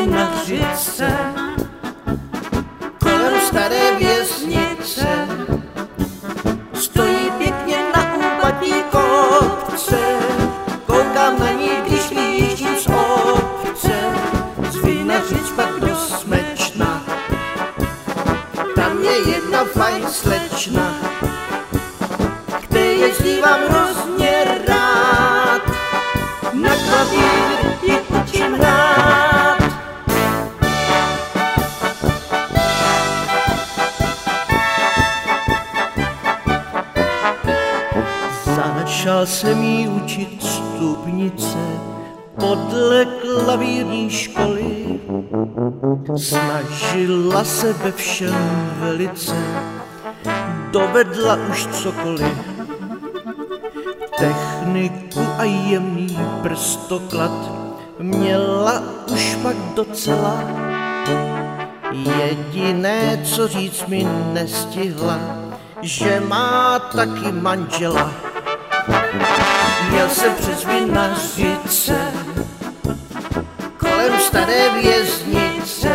vinařice, kolem staré věznice, stojí pěkně na úpatí kopce, koukám na ní, když vyjíždím z obce, z Vinařic pak do Smečna, tam je jedna fajn slečna, které jezdívám hrozně rád, na klavír ji učím hrát. Začal jsem jí učit stupnice podle klavírní školy, snažila se ve všem velice, dovedla už cokoliv. Techniku a jemný prstoklad měla už pak docela, jediné, co říct mi nestihla, že má taky manžela. Měl jsem přes Vinařice, kolem staré věznice,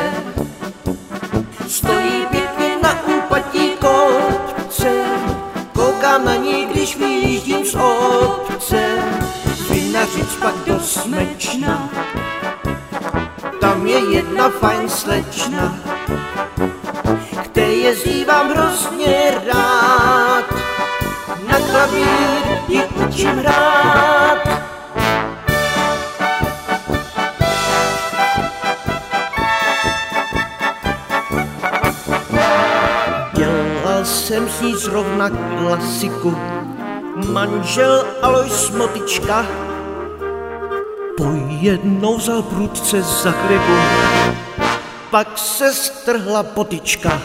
stojí pěkně na úpatí kopce, koukám na ní, když vyjíždím z obce, z Vinařic pak do Smečna, tam je jedna fajn slečna, které jezdívám hrozně rád, na klavír ji učím hrát. Dělal jsem s ní zrovna klasiku, manžel Alois Motyčka, pojednou vzal prudce za kliku, pak se strhla potyčka.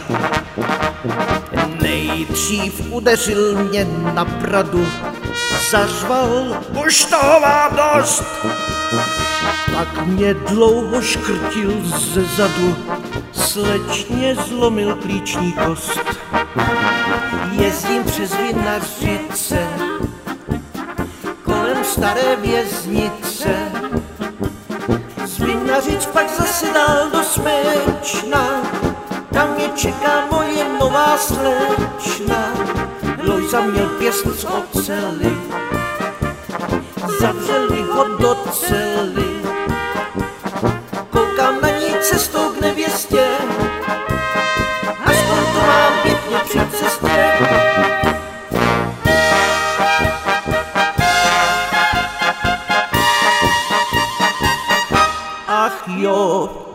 Nejdřív udeřil mě na bradu, zařval, už toho mám dost. Pak mě dlouho škrtil ze zadu, slečně zlomil klíční kost. Jezdím přes Vinařice, kolem staré věznice, z Vinařic pak zase dál do Smečna, tam mě čeká moje nová slečna. Lojza měl pěst z oceli, zavřeli ho do cely, koukám na ní cestou k nevěstě, aspoň to mám pěkně při cestě. Ach jo,